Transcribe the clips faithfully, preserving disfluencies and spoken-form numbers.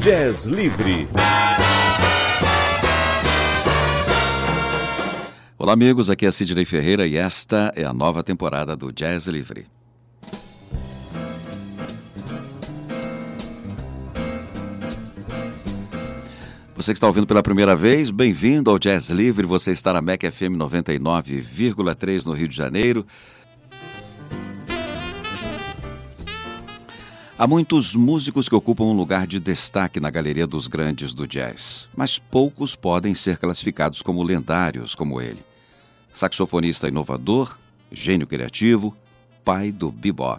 Jazz Livre. Olá amigos, aqui é Sidney Ferreira e esta é a nova temporada do Jazz Livre. Você que está ouvindo pela primeira vez, bem-vindo ao Jazz Livre. Você está na M E C F M noventa e nove vírgula três no Rio de Janeiro. Há muitos músicos que ocupam um lugar de destaque na galeria dos grandes do jazz, mas poucos podem ser classificados como lendários como ele. Saxofonista inovador, gênio criativo, pai do bebop.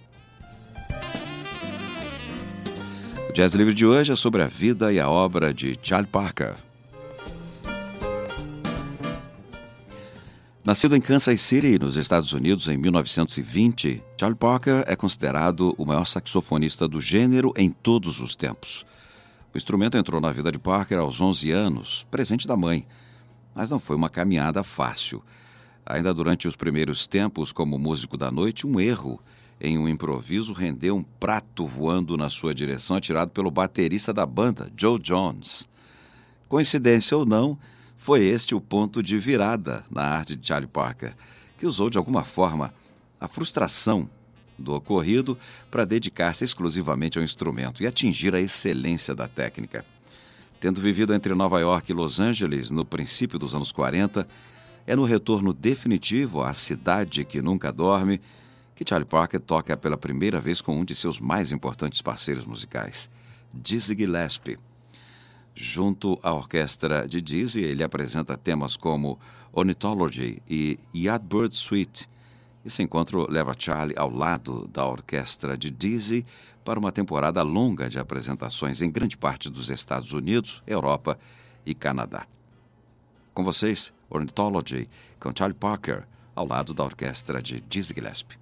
O Jazz Livre de hoje é sobre a vida e a obra de Charlie Parker. Nascido em Kansas City, nos Estados Unidos, em mil novecentos e vinte, Charlie Parker é considerado o maior saxofonista do gênero em todos os tempos. O instrumento entrou na vida de Parker aos onze anos, presente da mãe, mas não foi uma caminhada fácil. Ainda durante os primeiros tempos como músico da noite, um erro em um improviso rendeu um prato voando na sua direção, atirado pelo baterista da banda, Joe Jones. Coincidência ou não, foi este o ponto de virada na arte de Charlie Parker, que usou de alguma forma a frustração do ocorrido para dedicar-se exclusivamente ao instrumento e atingir a excelência da técnica. Tendo vivido entre Nova York e Los Angeles no princípio dos anos quarenta, é no retorno definitivo à cidade que nunca dorme que Charlie Parker toca pela primeira vez com um de seus mais importantes parceiros musicais, Dizzy Gillespie. Junto à orquestra de Dizzy, ele apresenta temas como Ornithology e Yardbird Suite. Esse encontro leva Charlie ao lado da orquestra de Dizzy para uma temporada longa de apresentações em grande parte dos Estados Unidos, Europa e Canadá. Com vocês, Ornithology, com Charlie Parker, ao lado da orquestra de Dizzy Gillespie.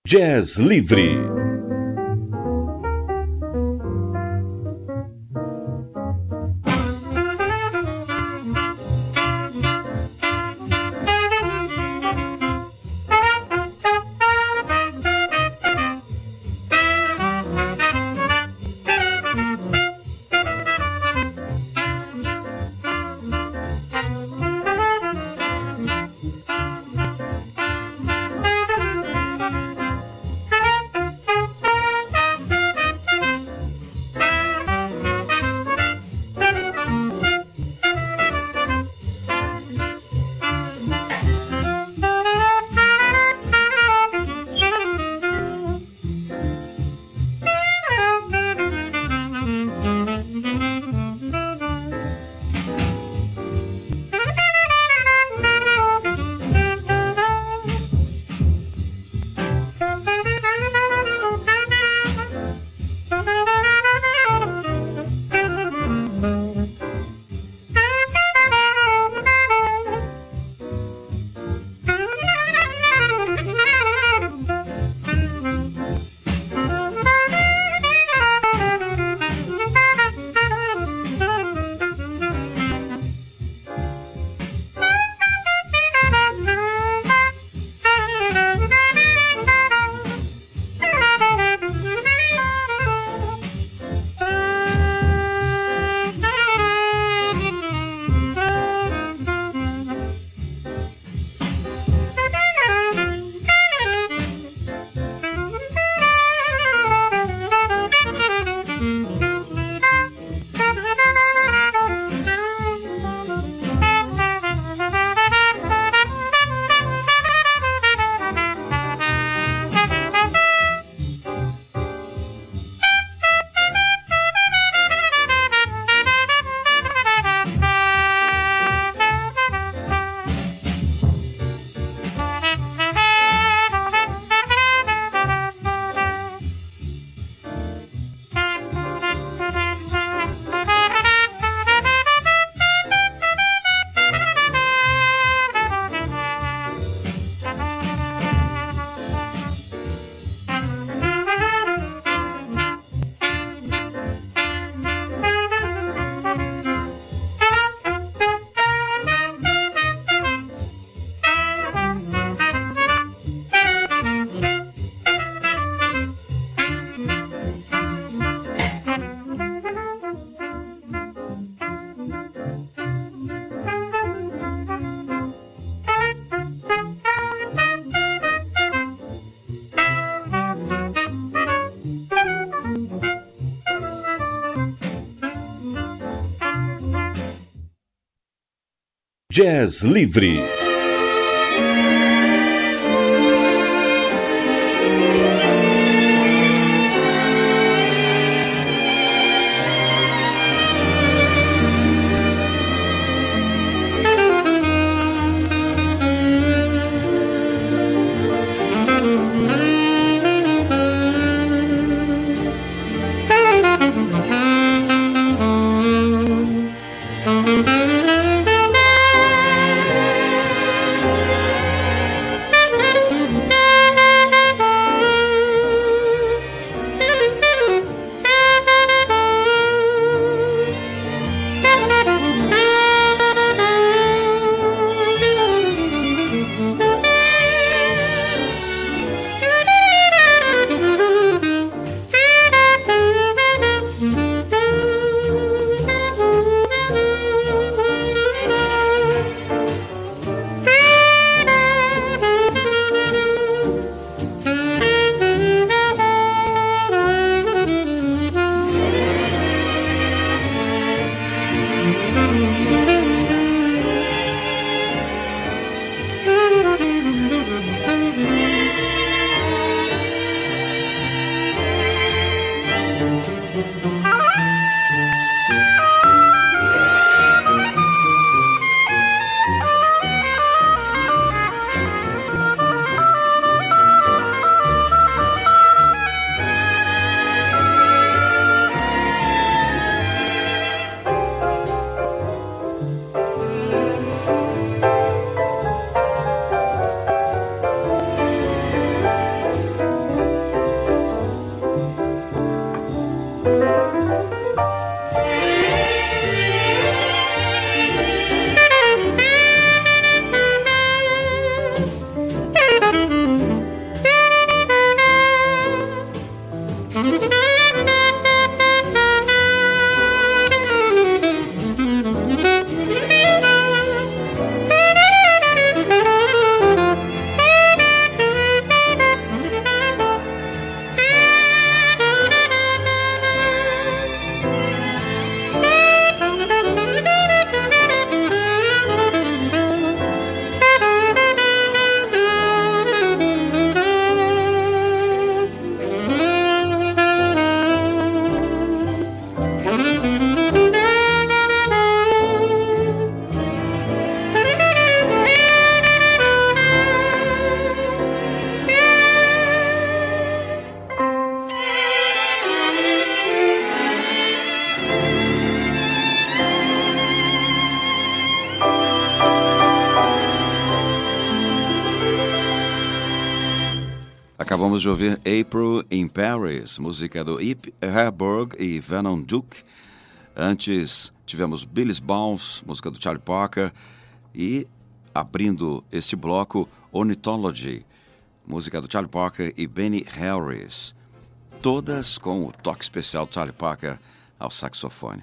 Jazz Livre. Jazz Livre. Mm-hmm. Acabamos de ouvir April in Paris, música do Ip Herberg e Vernon Duke. Antes tivemos Billy's Bounce, música do Charlie Parker. E abrindo este bloco, Ornithology, música do Charlie Parker e Benny Harris. Todas com o toque especial do Charlie Parker ao saxofone.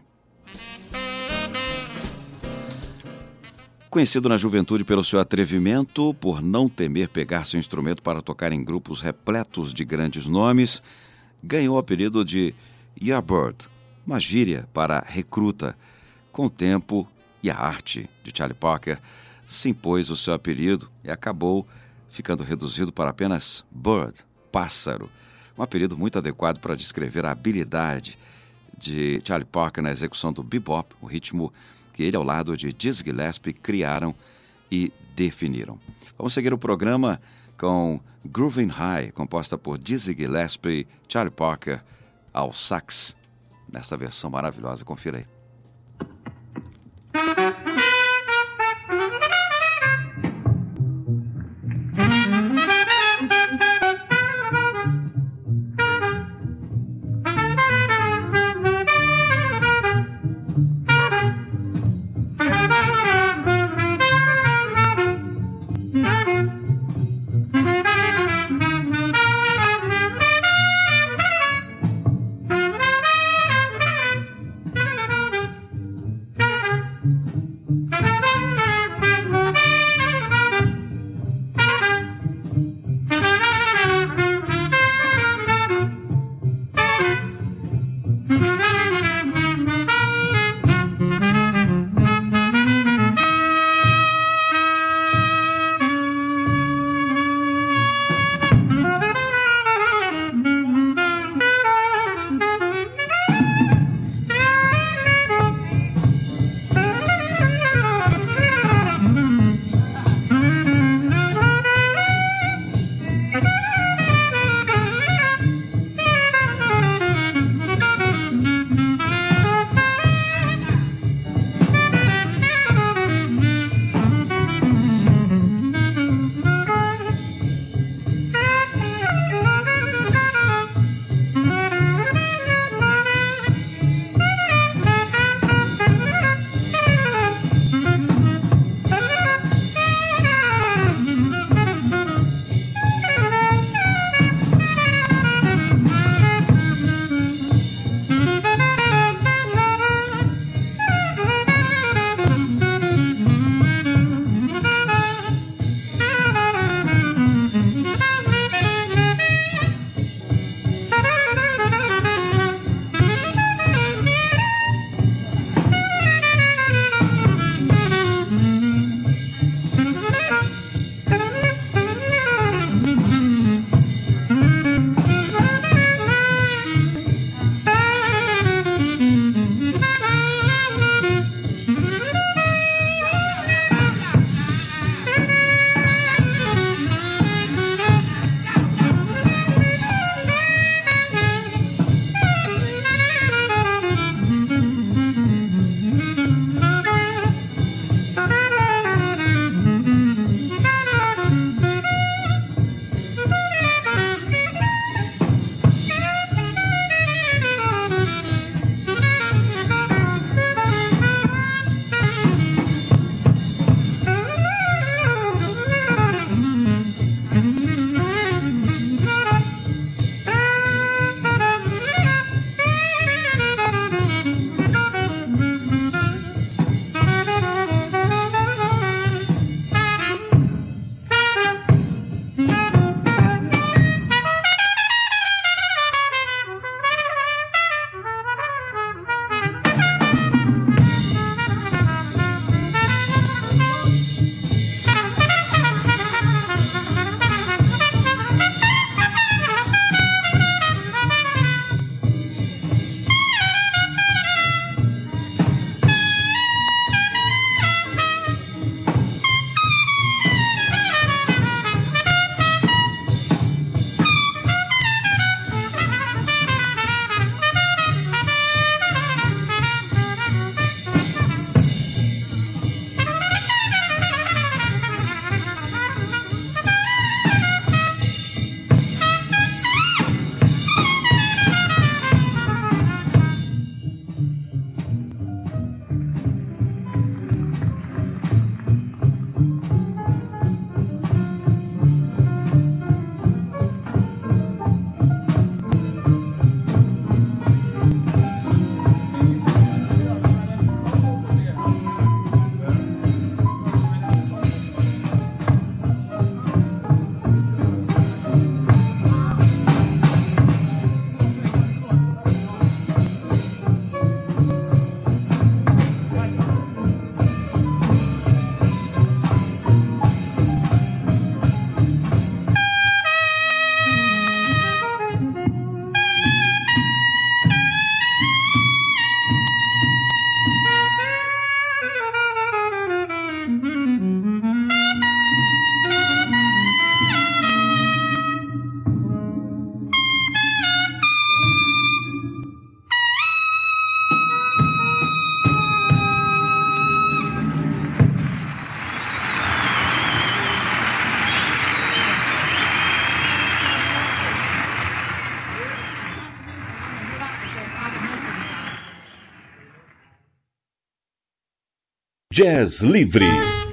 Conhecido na juventude pelo seu atrevimento, por não temer pegar seu instrumento para tocar em grupos repletos de grandes nomes, ganhou o apelido de Yardbird, uma gíria para recruta. Com o tempo e a arte de Charlie Parker, se impôs o seu apelido e acabou ficando reduzido para apenas Bird, pássaro, um apelido muito adequado para descrever a habilidade de Charlie Parker na execução do bebop, o ritmo que ele, ao lado de Dizzy Gillespie, criaram e definiram. Vamos seguir o programa com Groovin' High, composta por Dizzy Gillespie e Charlie Parker ao sax, nesta versão maravilhosa. Confira aí. Thank you. Jazz Livre.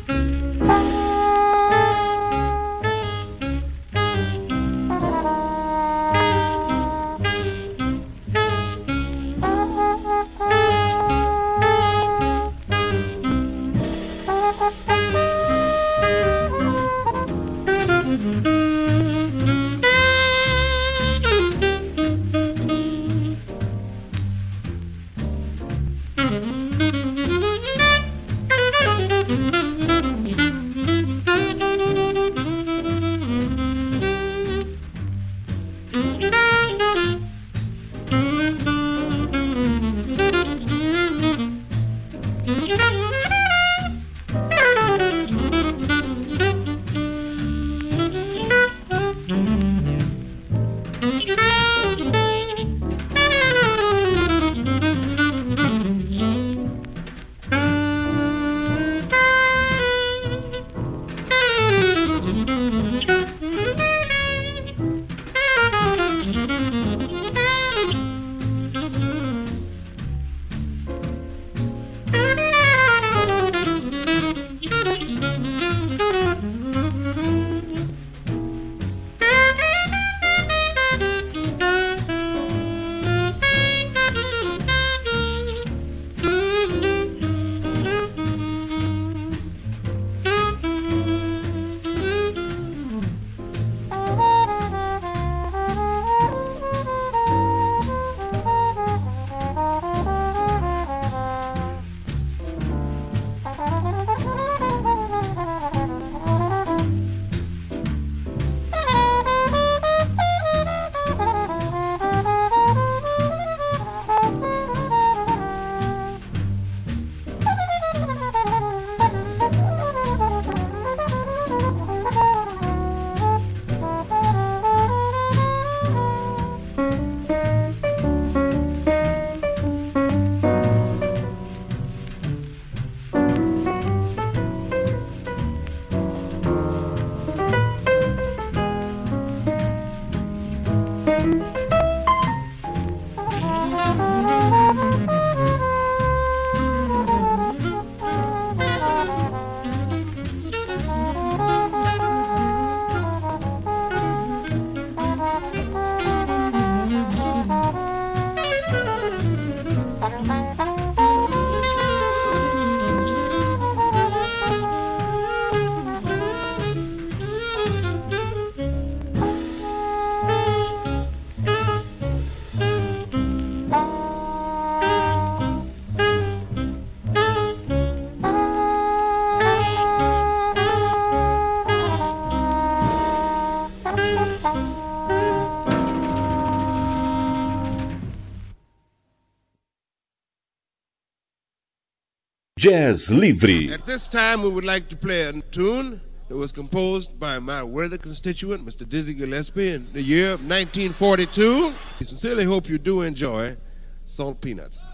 Jazz Livre. At this time, we would like to play a tune that was composed by my worthy constituent, Mister Dizzy Gillespie, in the year of nineteen forty-two. We sincerely hope you do enjoy Salt Peanuts.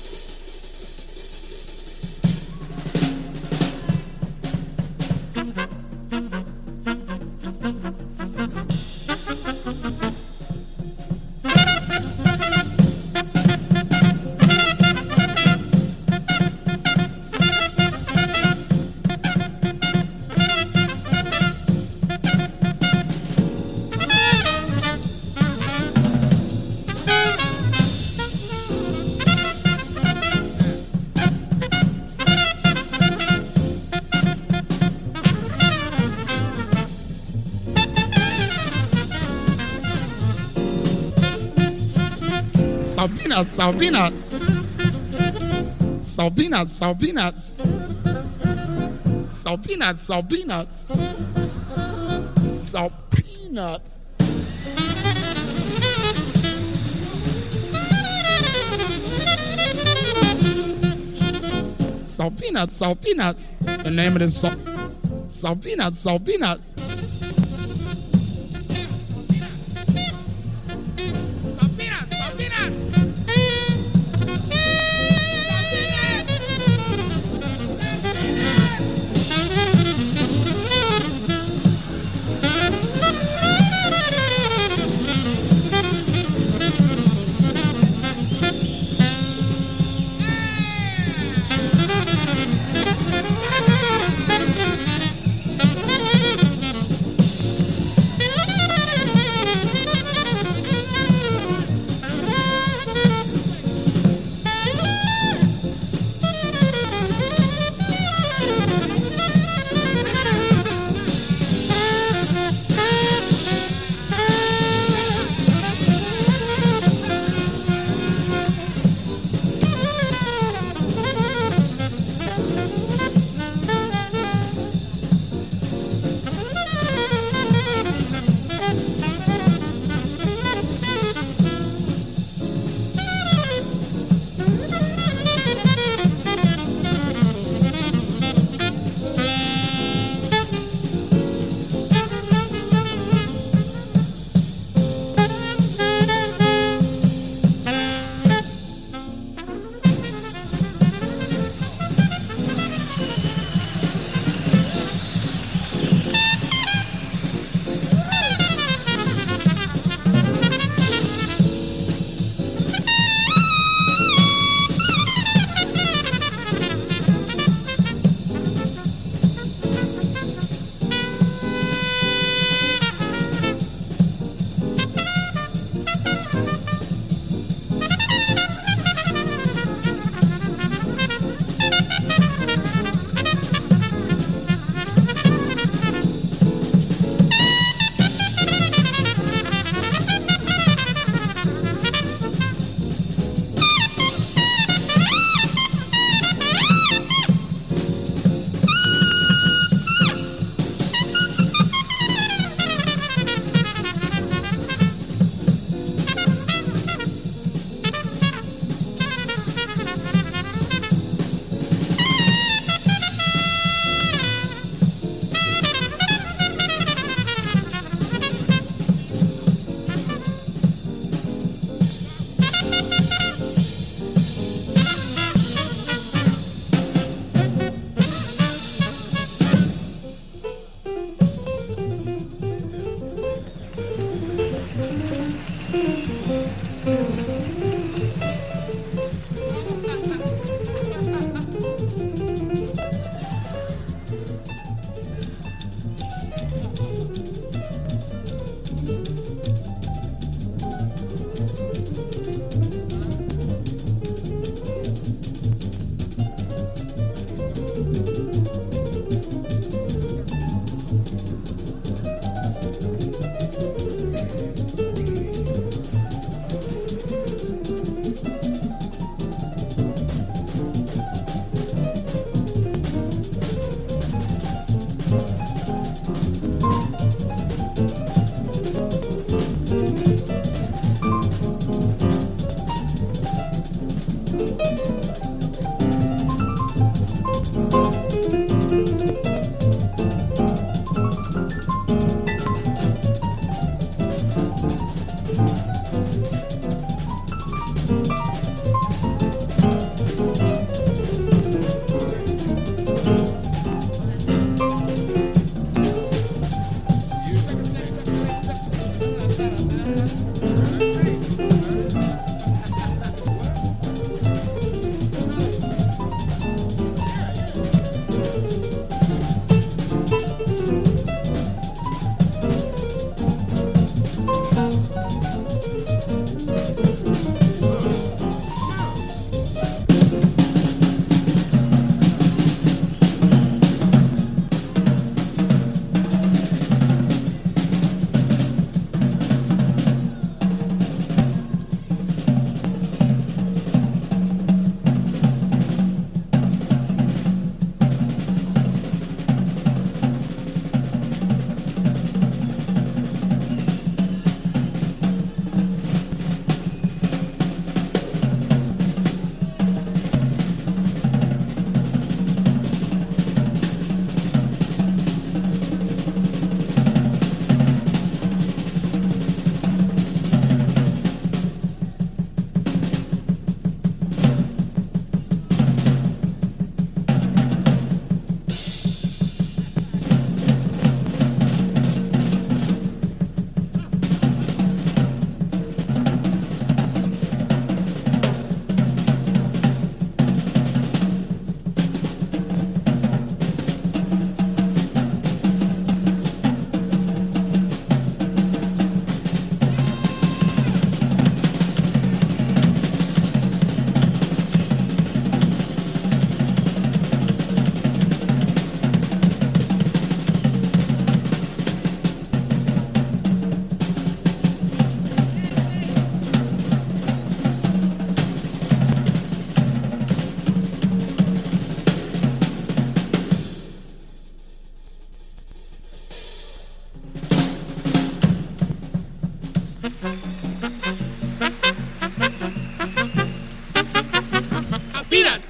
Peanuts, salt peanuts, salt peanuts, salt peanuts, salt peanuts, salt peanuts, salt peanuts. Salt peanuts, salt peanuts. The name of this salt, salt peanuts, salt peanuts.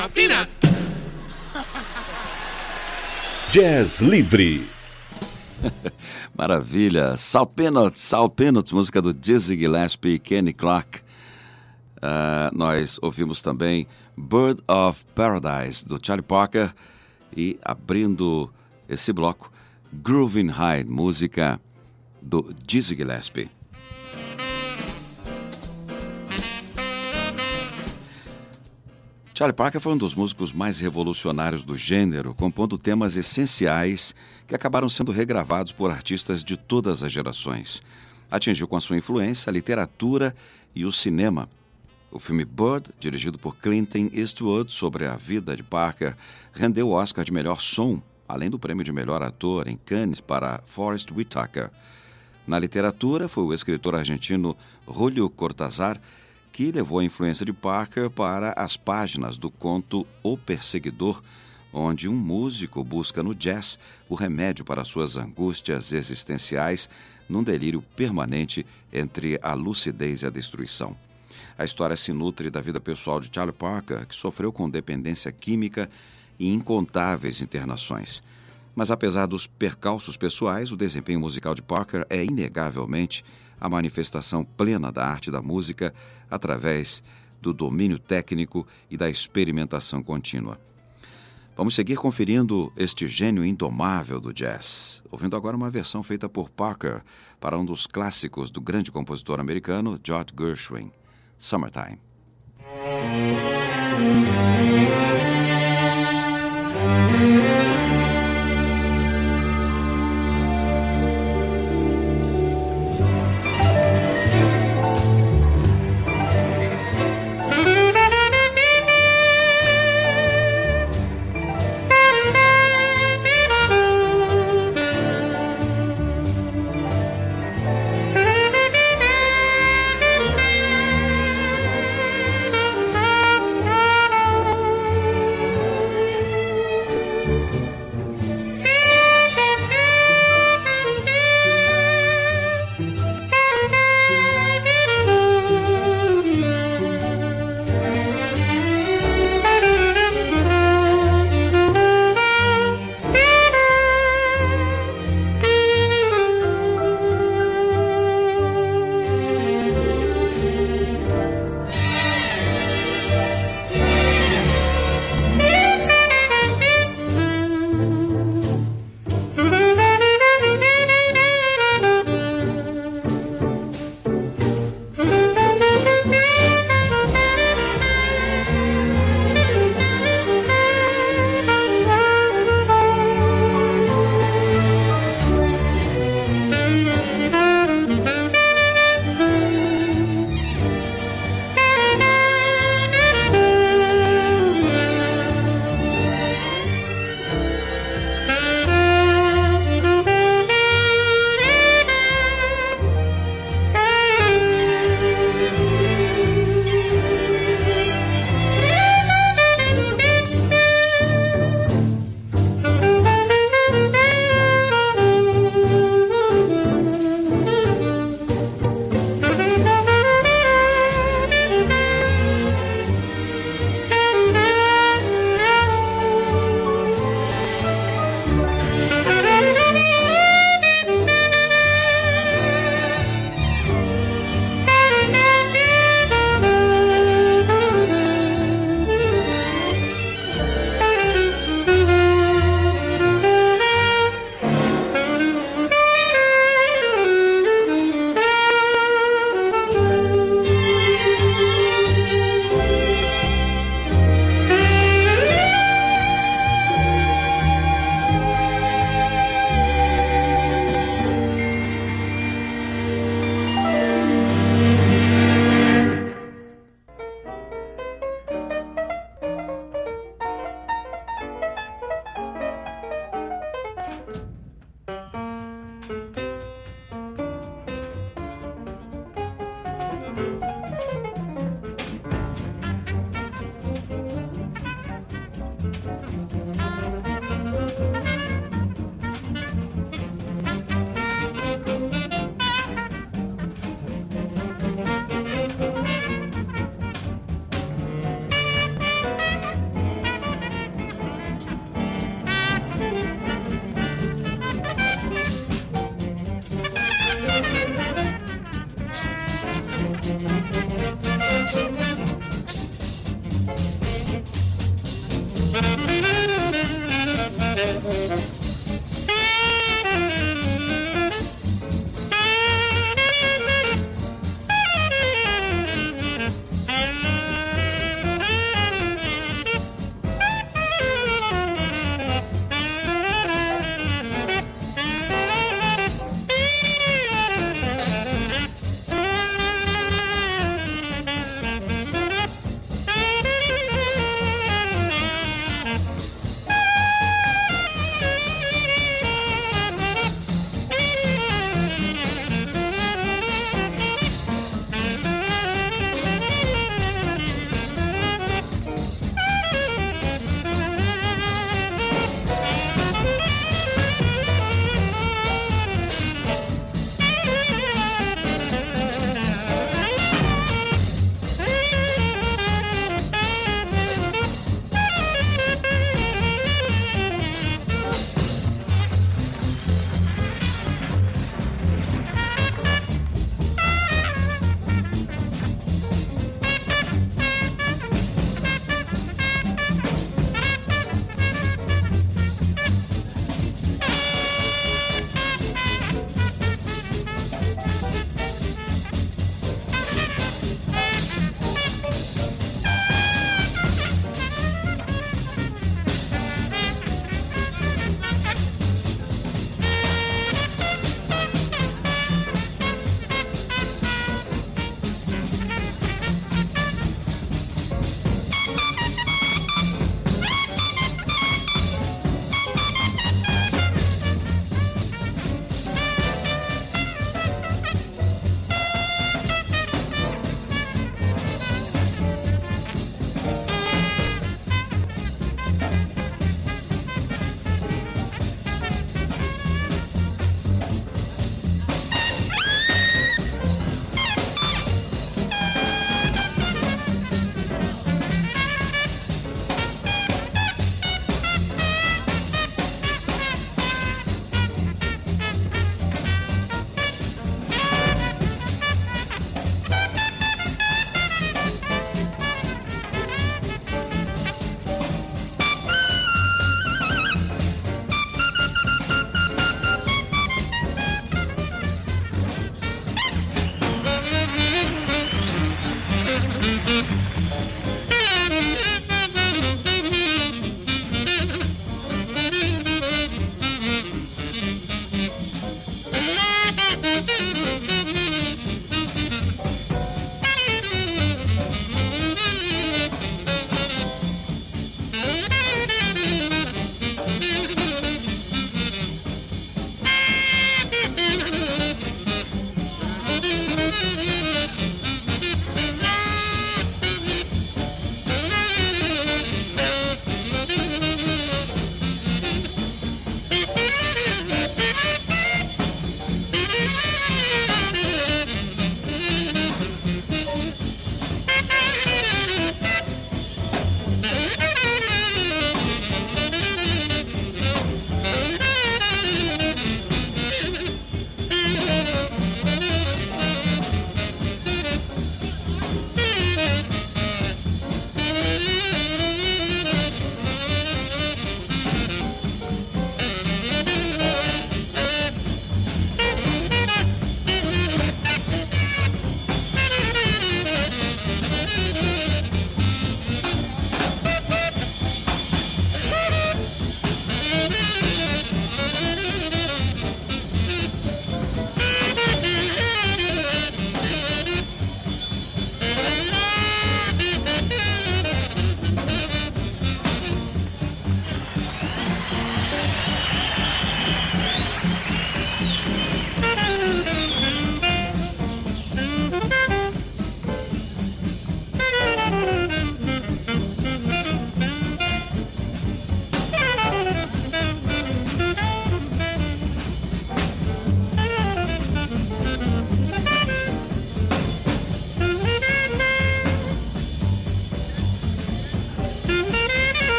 Salt Peanuts. Jazz Livre. Maravilha. Salt Peanuts, Salt Peanuts, música do Dizzy Gillespie e Kenny Clarke. Uh, nós ouvimos também Bird of Paradise, do Charlie Parker. E abrindo esse bloco, Groovin' High, música do Dizzy Gillespie. Charlie Parker foi um dos músicos mais revolucionários do gênero, compondo temas essenciais que acabaram sendo regravados por artistas de todas as gerações. Atingiu com a sua influência a literatura e o cinema. O filme Bird, dirigido por Clint Eastwood sobre a vida de Parker, rendeu o Oscar de melhor som, além do prêmio de melhor ator em Cannes para Forest Whitaker. Na literatura, foi o escritor argentino Julio Cortázar que levou a influência de Parker para as páginas do conto O Perseguidor, onde um músico busca no jazz o remédio para suas angústias existenciais num delírio permanente entre a lucidez e a destruição. A história se nutre da vida pessoal de Charlie Parker, que sofreu com dependência química e incontáveis internações. Mas apesar dos percalços pessoais, o desempenho musical de Parker é inegavelmente a manifestação plena da arte da música através do domínio técnico e da experimentação contínua. Vamos seguir conferindo este gênio indomável do jazz, ouvindo agora uma versão feita por Parker para um dos clássicos do grande compositor americano George Gershwin, Summertime. Thank you.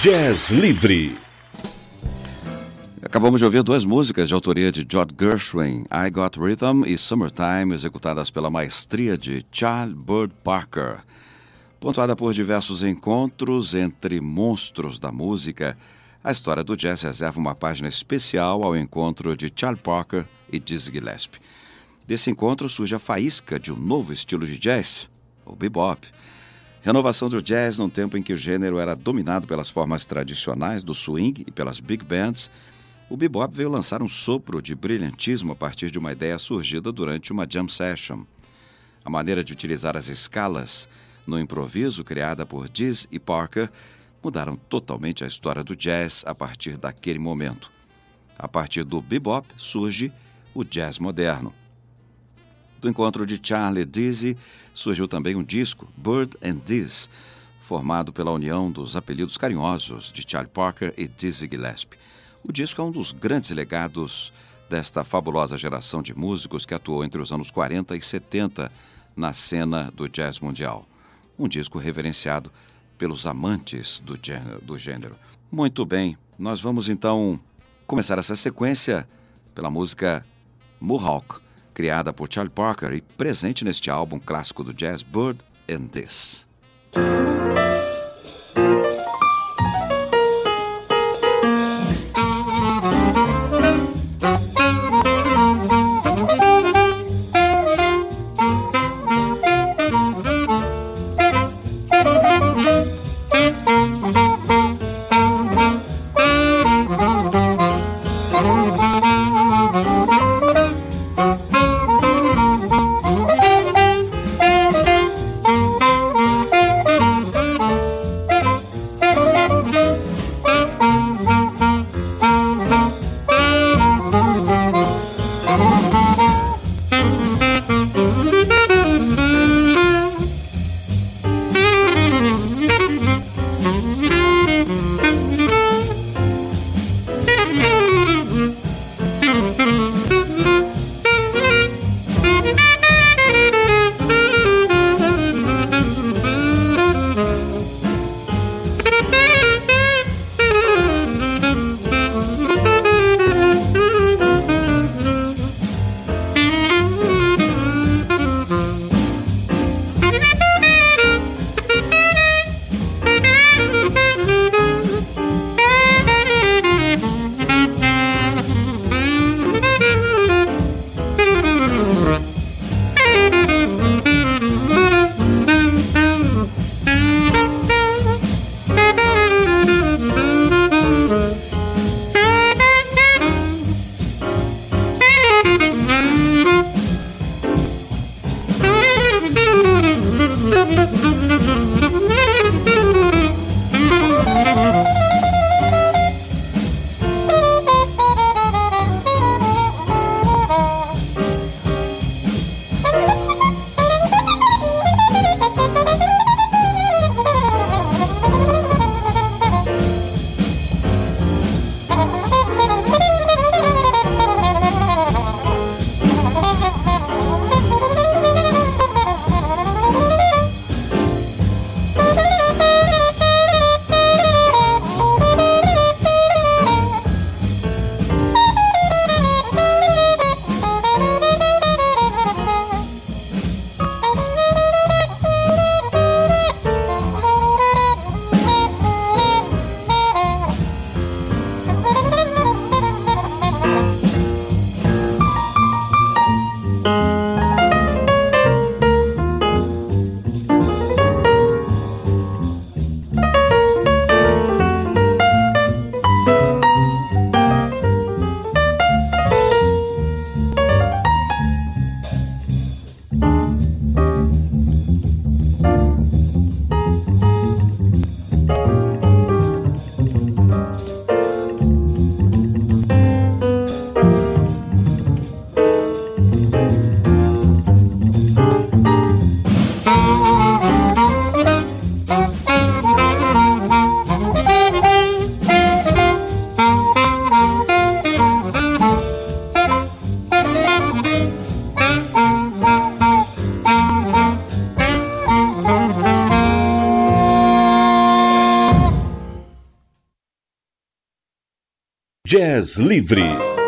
Jazz Livre. Acabamos de ouvir duas músicas de autoria de George Gershwin, I Got Rhythm e Summertime, executadas pela maestria de Charlie Bird Parker. Pontuada por diversos encontros entre monstros da música, a história do jazz reserva uma página especial ao encontro de Charlie Parker e Dizzy Gillespie. Desse encontro surge a faísca de um novo estilo de jazz, o bebop. Renovação do jazz num tempo em que o gênero era dominado pelas formas tradicionais do swing e pelas big bands, o bebop veio lançar um sopro de brilhantismo a partir de uma ideia surgida durante uma jam session. A maneira de utilizar as escalas no improviso criada por Dizzy e Parker mudaram totalmente a história do jazz a partir daquele momento. A partir do bebop surge o jazz moderno. Do encontro de Charlie e Dizzy surgiu também um disco, Bird and Dizzy, formado pela união dos apelidos carinhosos de Charlie Parker e Dizzy Gillespie. O disco é um dos grandes legados desta fabulosa geração de músicos que atuou entre os anos quarenta e setenta na cena do jazz mundial. Um disco reverenciado pelos amantes do gênero. Do gênero. Muito bem, nós vamos então começar essa sequência pela música Mohawk, criada por Charlie Parker e presente neste álbum clássico do jazz, Bird and Dizzy. Thank you. Jazz Livre.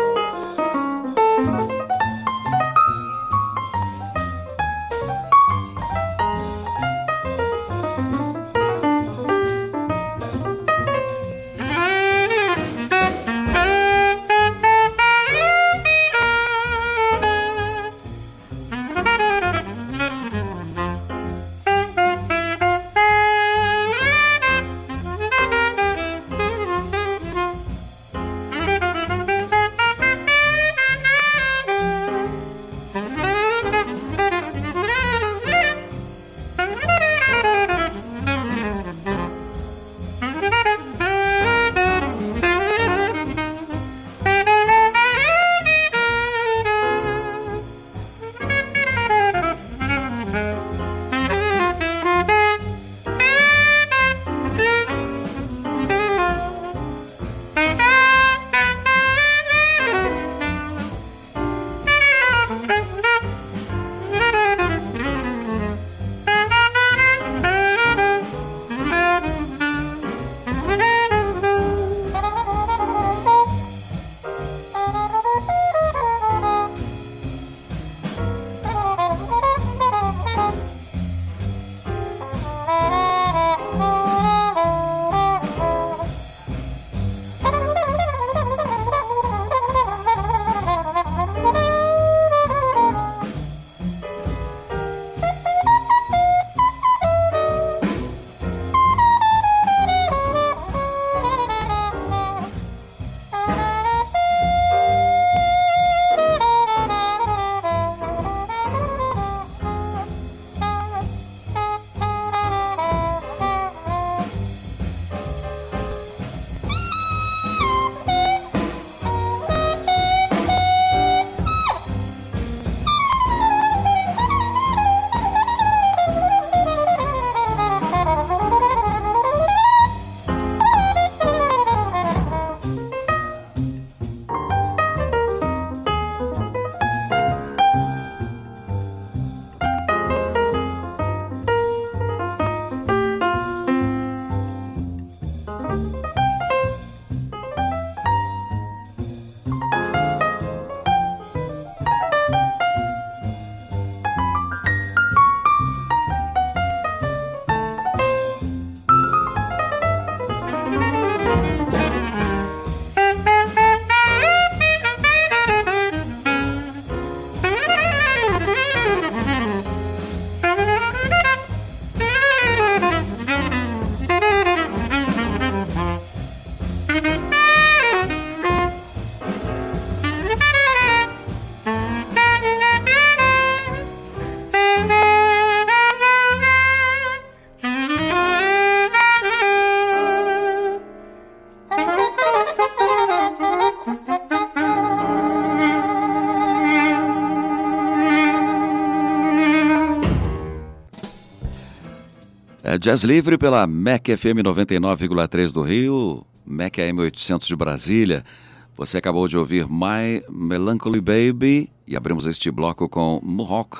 É Jazz Livre pela M E C F M noventa e nove vírgula três do Rio, M E C A M oitocentos de Brasília. Você acabou de ouvir My Melancholy Baby e abrimos este bloco com Mohawk,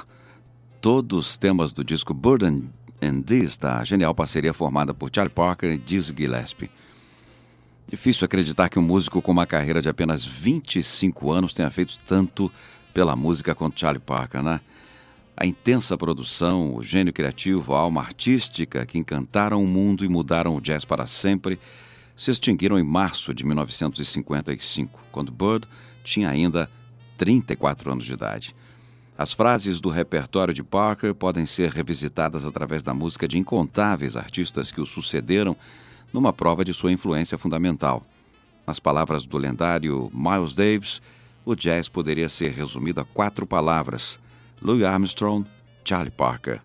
todos os temas do disco Burden and This, da genial parceria formada por Charlie Parker e Dizzy Gillespie. Difícil acreditar que um músico com uma carreira de apenas vinte e cinco anos tenha feito tanto pela música quanto Charlie Parker, né? A intensa produção, o gênio criativo, a alma artística que encantaram o mundo e mudaram o jazz para sempre se extinguiram em março de mil novecentos e cinquenta e cinco, quando Bird tinha ainda trinta e quatro anos de idade. As frases do repertório de Parker podem ser revisitadas através da música de incontáveis artistas que o sucederam numa prova de sua influência fundamental. Nas palavras do lendário Miles Davis, o jazz poderia ser resumido a quatro palavras: Louis Armstrong, Charlie Parker.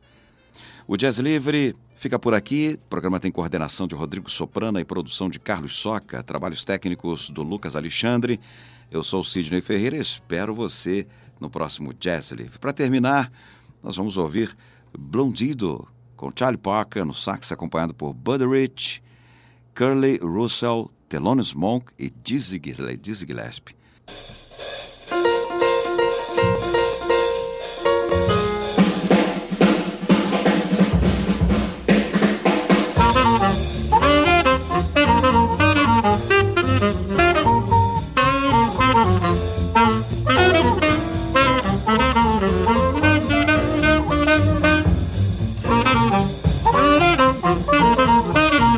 O Jazz Livre fica por aqui. O programa tem coordenação de Rodrigo Soprana e produção de Carlos Soca, trabalhos técnicos do Lucas Alexandre. Eu sou o Sidney Ferreira e espero você no próximo Jazz Livre. Para terminar, nós vamos ouvir Blondido, com Charlie Parker no sax, acompanhado por Buddy Rich, Curly Russell, Thelonious Monk e Dizzy Gillespie.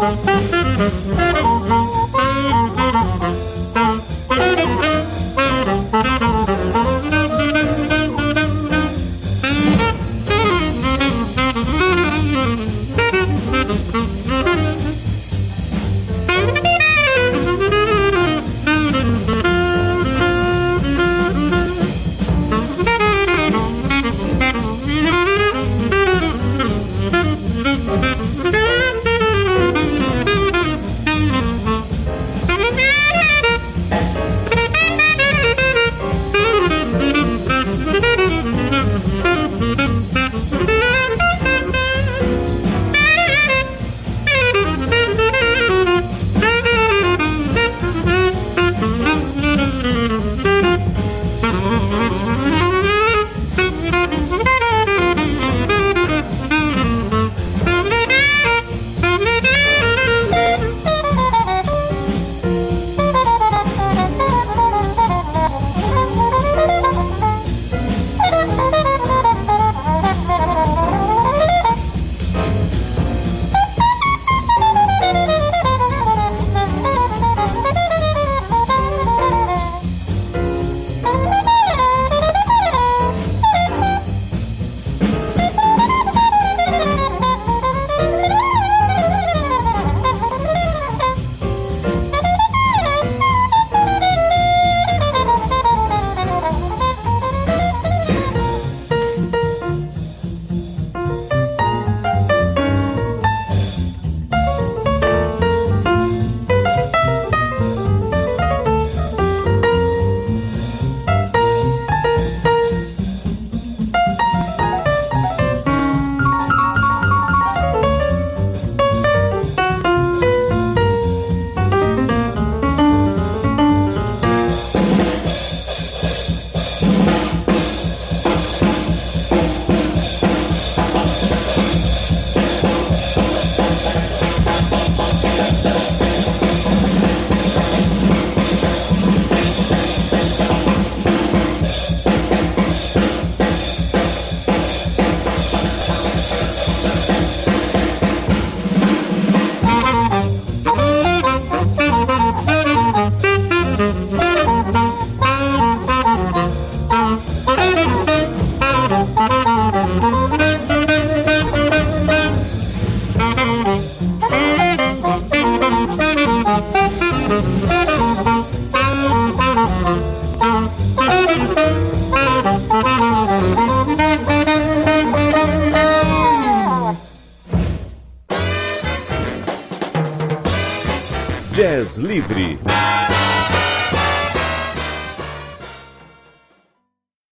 Jazz Livre.